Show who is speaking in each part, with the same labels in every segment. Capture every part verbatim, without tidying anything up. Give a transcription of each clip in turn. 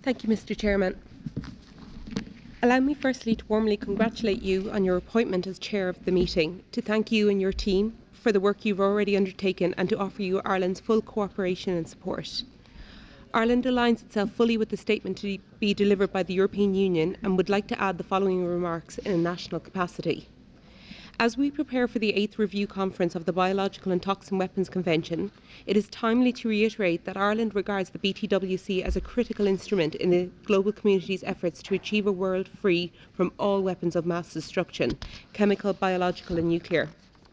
Speaker 1: Thank you, Mr Chairman. Allow me firstly to warmly congratulate you on your appointment as Chair of the meeting, to thank you and your team for the work you've already undertaken and to offer you Ireland's full cooperation and support. Ireland aligns itself fully with the statement to be delivered by the European Union and would like to add the following remarks in a national capacity. As we prepare for the eighth Review Conference of the Biological and Toxin Weapons Convention, it is timely to reiterate that Ireland regards the B T W C as a critical instrument in the global community's efforts to achieve a world free from all weapons of mass destruction, chemical, biological and nuclear.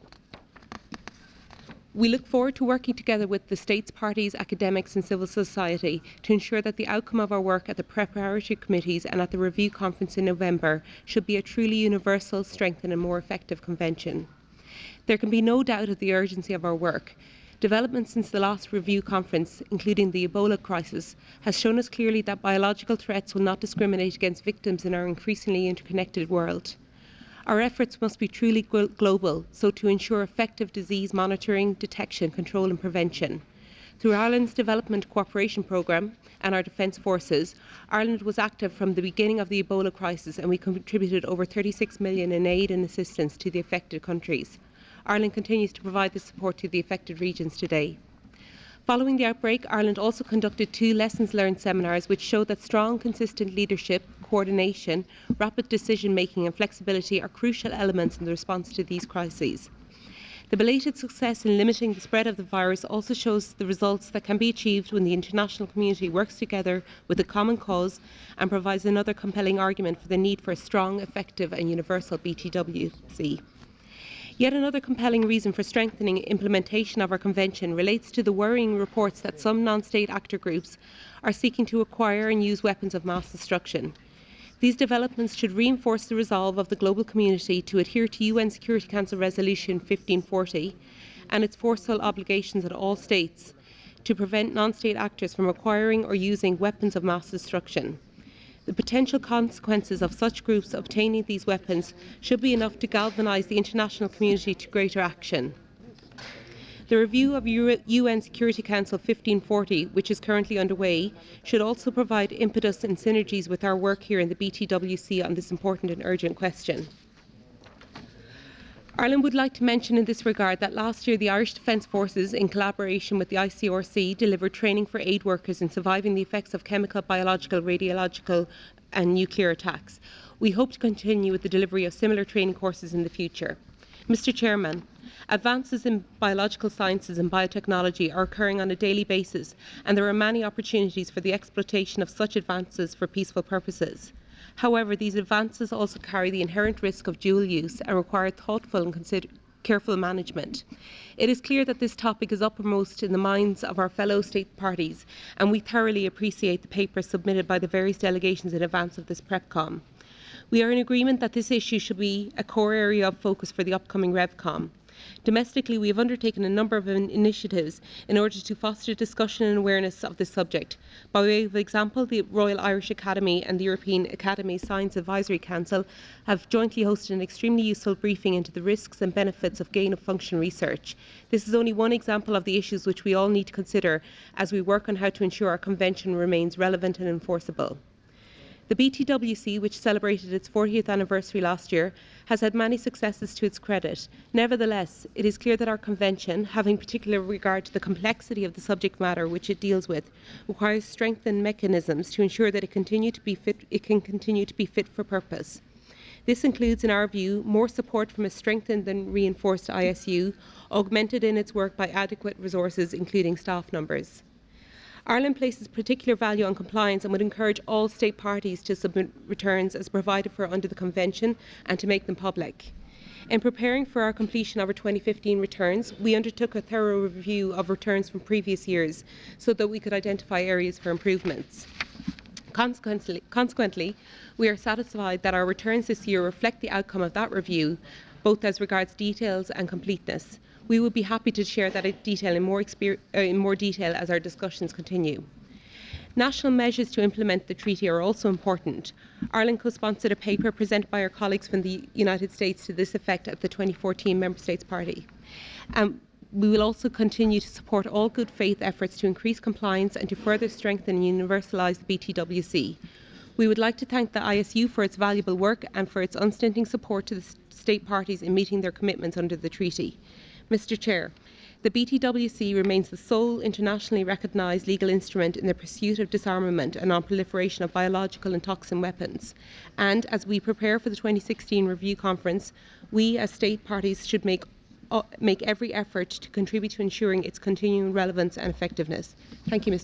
Speaker 1: We look forward to working together with the states, parties, academics and civil society to ensure that the outcome of our work at the preparatory committees and at the review conference in November should be a truly universal, strengthened and more effective convention. There can be no doubt of the urgency of our work. Developments since the last review conference, including the Ebola crisis, has shown us clearly that biological threats will not discriminate against victims in our increasingly interconnected world. Our efforts must be truly global, so to ensure effective disease monitoring, detection, control and prevention. Through Ireland's Development Cooperation Programme and our Defence Forces, Ireland was active from the beginning of the Ebola crisis and we contributed over thirty-six million in aid and assistance to the affected countries. Ireland continues to provide the support to the affected regions today. Following the outbreak, Ireland also conducted two lessons learned seminars which showed that strong, consistent leadership, coordination, rapid decision making and flexibility are crucial elements in the response to these crises. The belated success in limiting the spread of the virus also shows the results that can be achieved when the international community works together with a common cause and provides another compelling argument for the need for a strong, effective and universal B T W C. Yet another compelling reason for strengthening implementation of our convention relates to the worrying reports that some non-state actor groups are seeking to acquire and use weapons of mass destruction. These developments should reinforce the resolve of the global community to adhere to U N Security Council Resolution fifteen forty and its forceful obligations on all states to prevent non-state actors from acquiring or using weapons of mass destruction. The potential consequences of such groups obtaining these weapons should be enough to galvanise the international community to greater action. The review of U N Security Council fifteen forty, which is currently underway, should also provide impetus and synergies with our work here in the B T W C on this important and urgent question. Ireland would like to mention in this regard that last year the Irish Defence Forces, in collaboration with the I C R C, delivered training for aid workers in surviving the effects of chemical, biological, radiological and nuclear attacks. We hope to continue with the delivery of similar training courses in the future. Mr Chairman, advances in biological sciences and biotechnology are occurring on a daily basis and there are many opportunities for the exploitation of such advances for peaceful purposes. However, these advances also carry the inherent risk of dual use and require thoughtful and consider careful management. It is clear that this topic is uppermost in the minds of our fellow state parties, and we thoroughly appreciate the papers submitted by the various delegations in advance of this PrepCom. We are in agreement that this issue should be a core area of focus for the upcoming RevCom. Domestically, we have undertaken a number of in initiatives in order to foster discussion and awareness of this subject. By way of example, the Royal Irish Academy and the European Academy Science Advisory Council have jointly hosted an extremely useful briefing into the risks and benefits of gain-of-function research. This is only one example of the issues which we all need to consider as we work on how to ensure our convention remains relevant and enforceable. The B T W C, which celebrated its fortieth anniversary last year, has had many successes to its credit. Nevertheless, it is clear that our convention, having particular regard to the complexity of the subject matter which it deals with, requires strengthened mechanisms to ensure that it, continue to be fit, it can continue to be fit for purpose. This includes, in our view, more support from a strengthened and reinforced I S U, augmented in its work by adequate resources, including staff numbers. Ireland places particular value on compliance and would encourage all state parties to submit returns as provided for under the Convention and to make them public. In preparing for our completion of our twenty fifteen returns, we undertook a thorough review of returns from previous years so that we could identify areas for improvements. Consequently, consequently, we are satisfied that our returns this year reflect the outcome of that review, both as regards details and completeness. We would be happy to share that detail in more, uh, in more detail as our discussions continue. National measures to implement the treaty are also important. Ireland co-sponsored a paper presented by our colleagues from the United States to this effect at the twenty fourteen Member States Party. Um, We will also continue to support all good faith efforts to increase compliance and to further strengthen and universalise the B T W C. We would like to thank the I S U for its valuable work and for its unstinting support to the state parties in meeting their commitments under the treaty. Mr Chair, the B T W C remains the sole internationally recognised legal instrument in the pursuit of disarmament and non-proliferation of biological and toxin weapons. And as we prepare for the twenty sixteen review conference, we as state parties should make uh, make every effort to contribute to ensuring its continuing relevance and effectiveness. Thank you, Mr